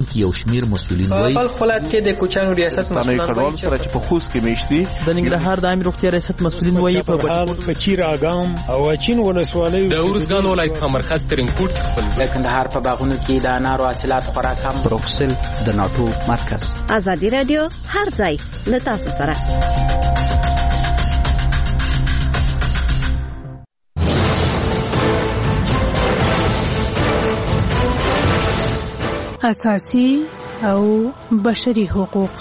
کې یو شمیر مسؤلین وایي په ولایت کې د کوچانو ریاست مسؤلین کډوال سره چې په خوست کې میشتي د ننګرهار د عامه روغتیا ریاست مسؤلین وایي په بچیر اګام او چین ولسوالۍ د ورزګان ولایت مرکز ترنګپورت خپل د کندهار په باغونو کې د انارو حاصلات خورا کم بروکسل د ناتو مرکز ازادي رادیو هر ځای له تاسو سره اساسي او بشري حقوق.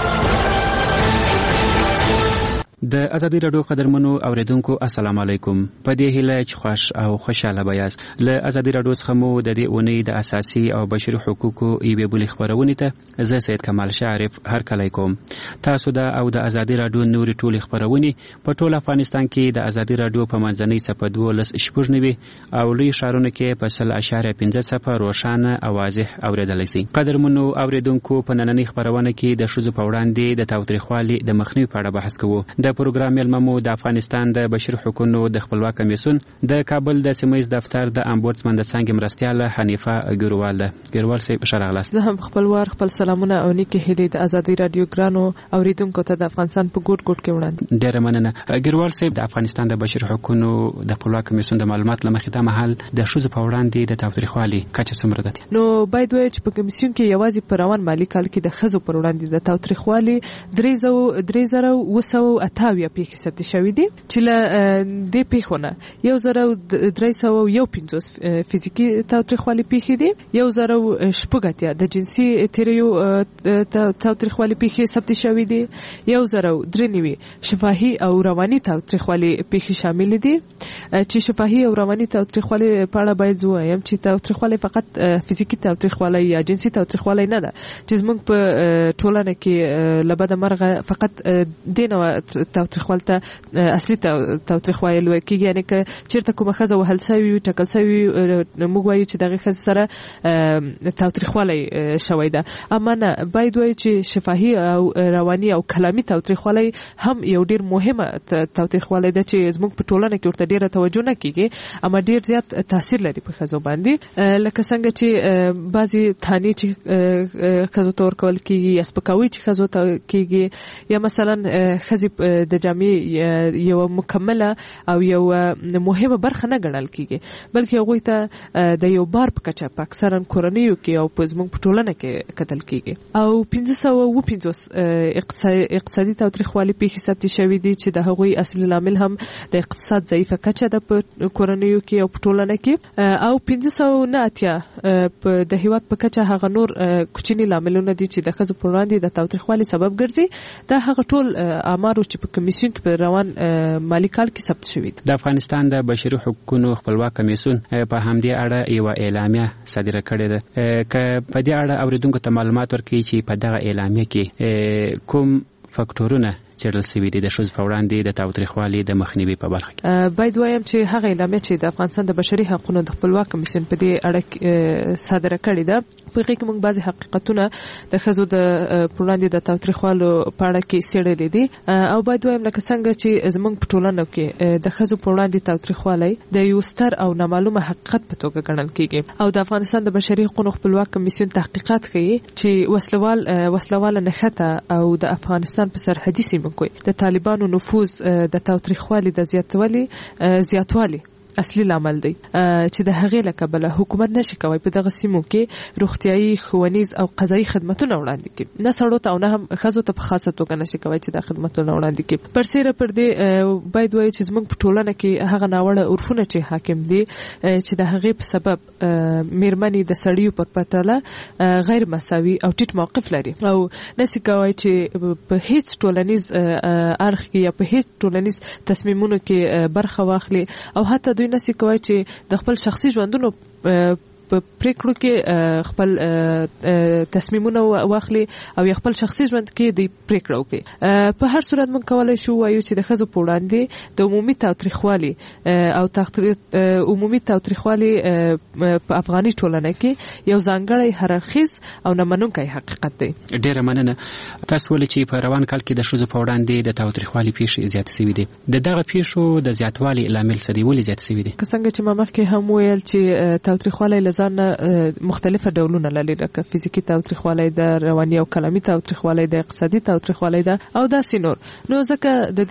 د ازادي رادیو قدرمنو اوریدونکو السلام علیکم. په دې هیله چې خوش او خوشاله بیاست. له ازادي رادیو څخه مو د دې اونۍ د اساسي او بشري حقوقو ایبه بلی خبرونه ته زه سید کمال شعرف هر کله کوم. تاسو د او د ازادي رادیو نوري ټولي خبرونه په ټول افغانستان کې د ازادي رادیو په منځنۍ صفه 12 او لوی شهرونو کې په 0.15 روښانه او واضح اوریدلای شئ. قدرمنو اوریدونکو په نننۍ خبرونه کې د شذو په وړاندې د تاوتریخوالي د مخنیوي په اړه بحث کوو. د پروګرام ملممو د افغانستان د بشري حقوقو د خپلواک کمیسیون د کابل د سیمایي دفتر د امبودسمن د څنګه مرستياله حنیفه ګروال ده. ګروال سي شرغلاست. زه هم خپل سلامونه او نیکه هدي د ازادي رادیو ګرانو اوریدونکو ته د افغانستان په ګډ کې وړاندې. ډیره مننه. ګروال سي د افغانستان د بشري حقوقو د خپلواک کمیسیون د معلومات لمخې د محل د شذو په وړاندې د تاوتریخوالي کچه څومره ده؟ نو باید وایي چې په کمیسیون کې یوازې پر روان مالی کال کې د خزو پر وړاندې د تاوتریخوالي 3028 پیښې ثبت شوې دي چې له دې پیښونه 1315 فزیکی تاوتریخوالي پیښې دي 1080 د جنسي تیریو تاوتریخوالي پیښې ثبت شوې دي 1093 شفاهي او رواني تاوتریخوالي پیښې شامل دي چې شفاهي او رواني تاوتریخوالي په اړه باید وایم چې تاوتریخوالي فقط فزیکی تاوتریخوالي یا جنسي تاوتریخوالي نه ده چې زموږ په ټولنه کې لبد مرغه فقط دینه تاوتریخوالته اصلي تاوتریخوالي کېږي، یعنی که چیرته کومه ښځه وهل شوې ټکل شوې موږ وایو چې دغه ښځې سره تاوتریخوالي شوی ده. اما نه، باید وایو چې شفاهي او رواني او کلامي تاوتریخوالي هم یو ډیر مهمه تاوتریخوالي ده چې زموږ په ټولنه کې ورته ډیره توجه نه کیږي اما ډیر زیات تاثیر لري په ښځو باندې، لکه څنګه چې بعضي تانی چې ښځو ته ورکول کیږي یا سپکاوي چې ښځو ته کیږي، یا مثلا ښځې د جامع یو مکمله او یو مهمه برخه نه ګڼل کیږي، بلکې هغه ته د یو بار په کچه په اکثرا کورنیو کې او په زموږ په ټولنه کې کتل کیږي. او 1550 اقتصادي تاوتریخوالي پیښې ثبت شوې دي چې د هغوی اصلي لامل هم د اقتصاد ضعیفه کچه ده په کورنیو کې او په ټولنه کې، او 1590 د هیواد په کچه هغه نور کوچني لاملونه دي چې د ښځو پر وړاندې د تاوتریخوالي سبب ګرځي. دا هغه ټول امارو چې په کمیسیون کې په روان مالی کال کې ثبت شوی دی. د افغانستان د بشري حقوقو خپلواک کمیسیون په همدې اړه یو اعلامیه صادره کړې ده. که په دې اړه اوریدونکو ته معلومات ورکړي چې په دغه اعلامیه کې کوم فاکټورونه چیرل سوي دي د ښځو په وړاندې د تاوتریخوالي د مخنیوي په برخه کې. باید وایم چې هغه اعلامیه چې د افغانستان د بشري حقوقو د خپلواک کمیسیون په دې اړه صادره کړې ده، په هغه کې موږ بعضي حقیقتونه د ښځو د وړاندې د تاوتریخوالو په اړه کې څېړلې دي، او باید وایم لکه څنګه چې زموږ په ټولنه کې د ښځو په وړاندې تاوتریخوالي د یو ستر او نامعلومه حقیقت په توګه ګڼل کیږي، او د افغانستان د بشري حقوقو خپلواک کمیسیون تحقیقات کوي چې وسلواله نښته او د افغانستان په سرحدي سیمو کې د طالبانو نفوذ د تاوتریخوالي د زیاتوالي اصلي لامل دی چې د هغې له کبله حکومت نشي کوي په دغه سیمو کې روغتيایي، ښوونیز او قضایي خدماتونه وړاندې کړي، نه سړو ته او نه هم ښځو ته په خاصه توګه نشي کوي چې دا خدماتونه وړاندې کړي. پر سیره پر دې باید وایي چې زموږ په ټولنه کې هغه ناوړه عرفونه چې حاکم دي چې د هغې په سبب میرمنې د سړیو پر پرتله غیر مساوي او ټیټ موقف لري او نشي کوي چې په هیڅ ټولنیز اړخ کې یا په هیڅ ټولنیز تصمیمونو کې برخه واخلي، او حتی نسی کوي چې د خپل شخصي ژوندونو په پریکړو کې خپل تصمیمونه واخلي او خپل شخصي ژوند کې د پریکړو کې. په هر صورت موږ کولای شو وایو چې د ښځو په وړاندې د عمومي تاوتریخوالي په افغاني ټولنه کې یو ځانګړی هررخیز او نامنونکی حقیقت دی. ډیره مننه. تاسو ولې چې په روان کال کې د ښځو په وړاندې د تاوتریخوالي پیښې زیات شوي دي، د دغه پیښو د زیاتوالي لامل څه دی؟ ولې زیات شوي دي؟ څنګه چې ما مخکې هم ویل چې تاوتریخوالي ځان مختلفه ډولونه لري، لکه فزیکی تاوتریخوالی ده، رواني او کلامي تاوتریخوالی ده، اقتصادي تاوتریخوالی ده او داسې نور. نو ځکه د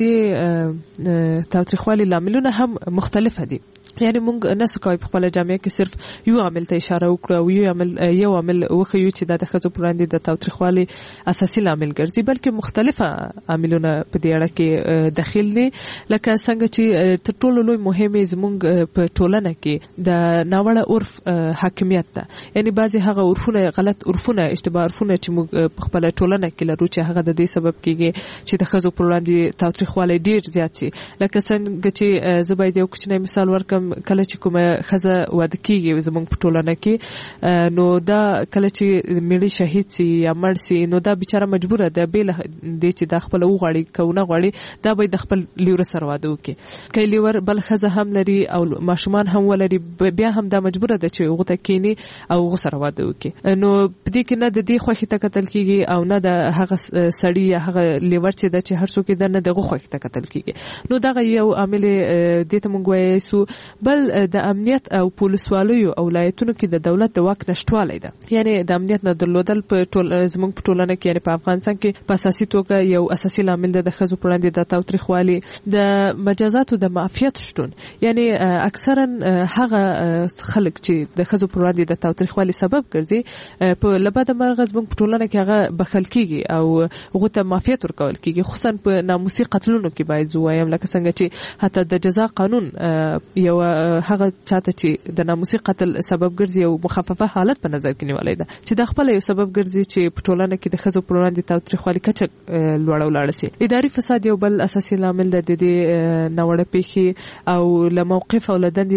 دې تاوتریخوالي لاملونه هم مختلفه دي. یعنی موږ نسو کوي په خپل جامعه کې صرف یو عامل ته اشاره وکړو او یو عامل وخیو چې د ښځو پر وړاندې د تاوتریخوالي اساسي لامل ګرځي، بلکې مختلفه عاملونه په دې اړه کې داخل دي. لکه څنګه چې تر ټولو لوی مهمه زموږ په ټولنه کې د ناوړه عرف حاکمیت ده. یعنی بعضی هغه عرفونه، غلط عرفونه، اشتباه عرفونه چې موږ په خپل ټولنه کې لرو چې هغه د دې سبب کیږي چې د ښځو پر وړاندې تاوتریخوالي ډیر زیات شي. لکه څنګه چې زبید یو کوچنی مثال ورکم، کله چې کومه ښځه واده کیږي زموږ په ټولنه کې، نو دا کله چې میړه شهید سي یا مړ سي، نو دا بیچاره مجبوره ده بیل دې چې د خپل وغواړي کونه غواړي دا به د خپل لیور سره واده وکړي. کله لیور بل ښځه هم لري او ماشومان هم ولري، بیا هم دا مجبوره ده چې غوته کینی او غو سره واده وکړي. نو په دې کې نه د دې خوښي ته کتل کیږي او نه د هغه سړی یا هغه لیور چې د چې هر څوک د نه دغه خوښي ته کتل کیږي. نو دا یو عامل دې ته مونږ وایو. بل د امنیت او پولیسوالۍ او ولایتونو کې د دولت د واک نشټوالی ده. یعنی د امنیت نه درلودل په زموږ په ټولنه کې، یعنی په افغانستان کې په اساسي توګه یو اساسي لامل ده د ښځو پر وړاندې د تاوتریخوالي. د مجازاتو د معافیت شتون، یعنی اکثرا هغه خلک چې د ښځو پر وړاندې د تاوتریخوالي سبب ګرځي په لبد مرغ زموږ په ټولنه کې هغه بخل کیږي او هغه ته معافیت ورکول کیږي، خصوصا په ناموسي قتلونو کې. باید زه وایم لکه څنګه چې حتی د جزا قانون یو هغه چاته چې د ناموسي قتل سبب ګرځي او مخففه حالت په نظر کې نیولای ده چې د خپل یو سبب ګرځي چې په ټولنه کې د ښځو پر وړاندې تاوتریخوالي کچه لوړه ولاړه سي. اداري فساد یو بل اساسي لامل ده د دې ناوړه پیښې او له موقف او له دندې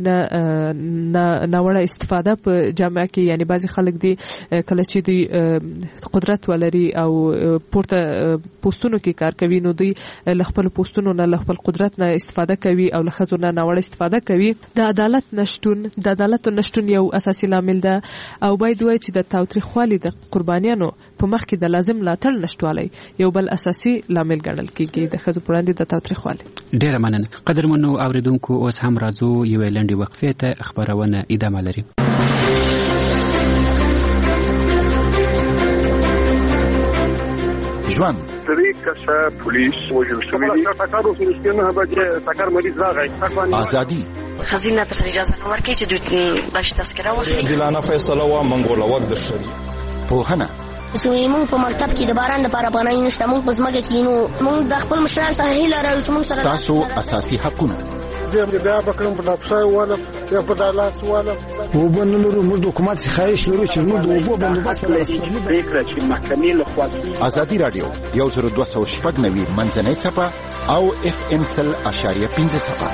نه ناوړه استفاده په جامعه کې. یعنی بعضی خلک دي کله چې دوی قدرت ولري او پورته پوسټونو کې کار کوي، نو دوی له خپل پوسټونو نه له خپل قدرت نه استفاده کوي او له ښځو نه ناوړه استفاده کوي. د عدالت نشټون یو اساسي لامل ده او باید وایي چې د تاوتریخوالي د قربانیانو په مخ کې د لازم ملاتړ نشټوالی یو بل اساسي لامل ګڼل کیږي د ښځو پر وړاندې د تاوتریخوالي. ډیره مننه. قدرمنو اوریدونکو، اوس هم راځو یو لنډه وقفه ته، خبرونه ادامه لري. ژوند پولیس وژل شوی، ازادي خزینه ته اجازه نه ورکړي چې دوی باش تذکره واخلي. جلانه فیصله وا منګول وخت درشي. پوهنه موږ په مکتب کې د باران لپاره پناه نشته، موږ په ځمکه کې نو موږ د خپل مشران سره هیله لرو چې موږ سره تاسو اساسي حقونه زه بیا بکرم په لپسای ولا یا په دالاس ولا وبنلو موږ د حکومت خواهش لرو چې موږ د وبو بندوبست پریکړه چې محکمې له خوا ازادي رادیو 1290 منځنۍ صفه او FM 100.5 صفه.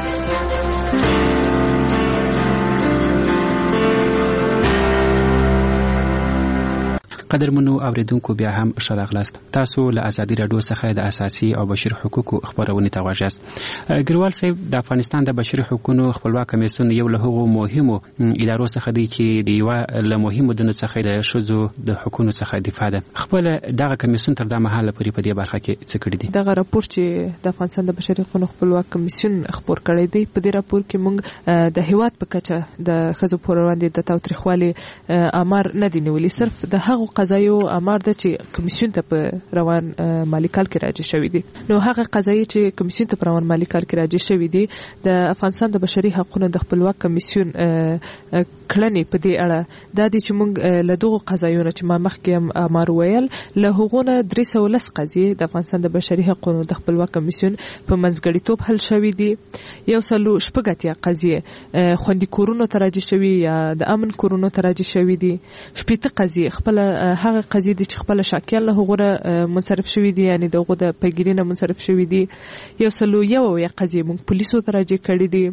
قدرمنو اوریدونکو، بیا هم ښه راغلاست. تاسو له ازادي راډیو څخه د اساسي او بشري حقوقو خبرونه ته غوږ یاست. ګروال صاحب، د افغانستان د بشري حقوقو خپلواک کمیسیون یو له هغو مهمو ادارو څخه دی چې د یو له مهمو دنو څخه د ښځو د حقوقو څخه دفاع ده. خپل دغه کمیسیون تر دا مهاله پورې په دې برخه کې څه کړی دي؟ دغه راپور چې د افغانستان د بشري حقوقو خپلواک کمیسیون خبر کړی دی، په دې راپور کې موږ د هیواد په کچه د ښځو پر وړاندې د تاوتریخوالي امر نه دی نیولي، صرف د هغو قضایو امر ده چې کمیسیون ته په روان مالی کال کې راځي شوی دي. نو هغه قضایي چې کمیسیون ته په روان مالی کال کې راځي شوی دي د افغانستان د بشري حقوقو د خپلواک کمیسیون کړنې په دې اړه دا دي چې موږ له دغو قضایونو چې ما مخکې امر ویل له هغونه 310 قضیې د افغانستان د بشري حقوقو د خپلواک کمیسیون په منځګړیتوب حل شوی دي. 180 قضیې خوندي کورونو ته راځي شوی یا د امن کورونو ته راځي شوی دي. 80 قضیې خپل هغه قضیې دي چې خپل شاکیان له هغه منصرف شوی دي، یعنی دغه د پیګیری نه منصرف شوی دي. 101 قضیې موږ پولیسو ته راځي کړی دي.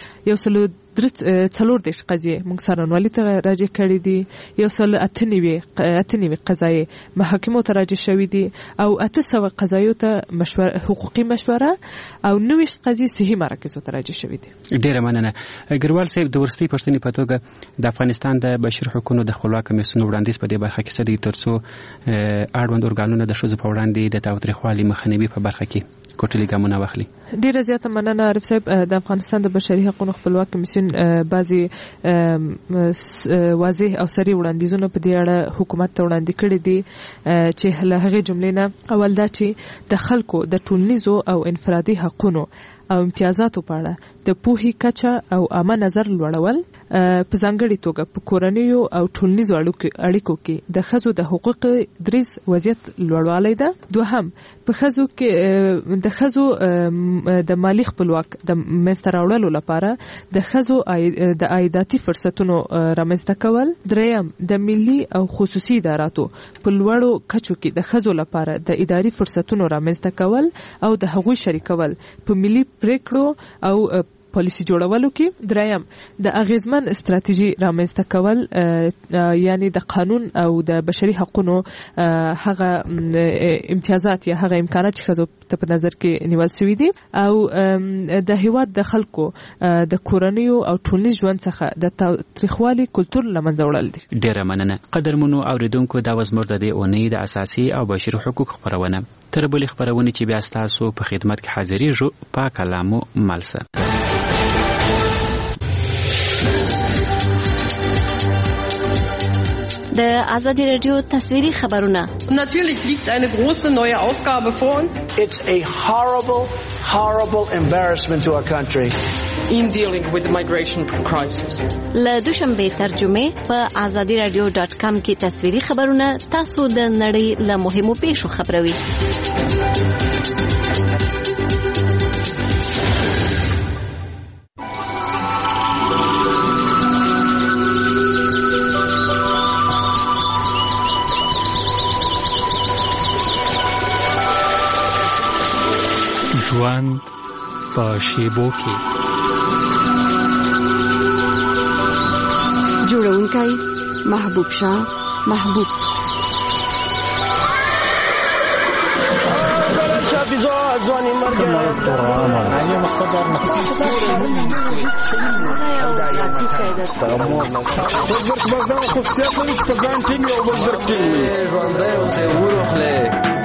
143 قضیې موږ سرنوالي ته راځي کړی دي. 198 قضایي محاکمو ته راځي شوی دي او 800 قضایو ته حقوقي مشوره او 90 قضیې صحي مراکزو ته راځي شوی دي. ډیره مننه. ګروال صاحب، د ورستۍ پښتنې په توګه د افغانستان د بشري حقوقو د خپلواک کمیسیون وړاندیز په دې برخه کې څه دی ترڅو اړوند ارګانونه د ښځو په وړاندې د تاوتریخوالي مخنیوي په برخه کې کوټلي ګامونه واخلي. ډیره زیاته مننه عارف صاحب. د افغانستان د بشري حقوقو خپلواک کمیسیون بعضي واضح او سری وړاندیزونه په دې اړه حکومت ته وړاندې کړي دي چې له هغې جملې نه اول دا چې د خلکو د ټولنیزو او انفرادي حقونو او امتیازاتو په اړه د پوهې کچه او عامه نظر لوړول، په ځانګړې توګه په کورنیو او ټولنیزو اړیکو کې د ښځو د حقوق دریځ وضعیت لوړوالی ده. دوهم، په ښځو کې د ښځو د مالی خپلواک د منځته راوړلو لپاره د ښځو د عایداتي فرصتونو رامنځته کول. دریم، د ملي او خصوصي اداراتو په لوړو کچو کې د ښځو لپاره د اداري فرصتونو رامنځته کول او د هغوی شریکول په ملي پریکړو او پالیسی جوړولو کې. دریم، د اغیزمن استراتیژي رامنځته کول، یعنی د قانون او د بشري حقوقو هغه امتیازات یا هغه امکانات چې ښځو ته په نظر کې نیول شوي دي، او د هیواد د خلکو د کورنیو او ټولنیز ژوند څخه د تاریخوالي کلتور له منځه وړل دي. ډیره مننه. قدرمنو اوریدونکو، دا وز زموږ د دې اونۍ د اساسي او بشري حقوق خپرونه. تر بلې خپرونې چې بیا ستاسو په خدمت کې حاضرېږو، په کلامو مالسه. د آزادی رادیو تصویری خبرونه. Natürlich liegt eine große neue Aufgabe vor uns. It's a horrible embarrassment to our country. In dealing with the migration crisis. له دوشنبه ترجمه په azadiradio.com کې تصویری خبرونه تاسو د نړۍ له مهمو پیښو خبروي. ژوند په شیبو کې. جوړونکی محبوب شاه محبوب. ځواني مرګ نه مقصد در بزرګ بازار خصوصیت لري چې په ځان ټیم یو بزرګ ټیم وي. ژوندی اوسې وروخلې.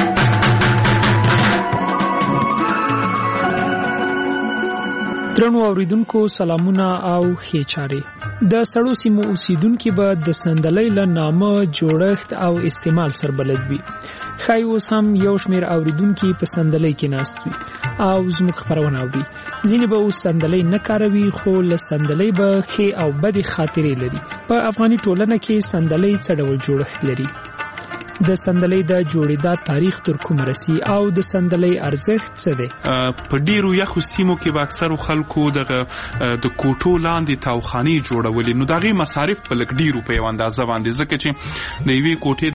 درنو اوریدونکو سلامونه او ښې چارې. د سړو سیمو اوسیدونکي به د سندلۍ له نامه جوړښت او استعمال سره بلد وي. ښایي اوس هم یو شمېر اوریدونکي په سندلۍ کې ناست وي او زموږ خپرونه اوري. ځینې به اوس سندلۍ نه کاروي، خو له سندلۍ به ښې او بدې خاطرې لري. په افغاني ټولنه کې سندلۍ څه ډول جوړښت لري؟ د سندلۍ د جوړېدا تاریخ تر کومه رسي او د سندلۍ ارزښت څه دی؟ په ډیرو یخو سیمو کې به اکثرو خلکو د کوټو لاندې تاوخانې جوړولې، نو د هغې مصارف په لږ ډیرو په یو اندازه باندې، ځکه چې د یوې کوټې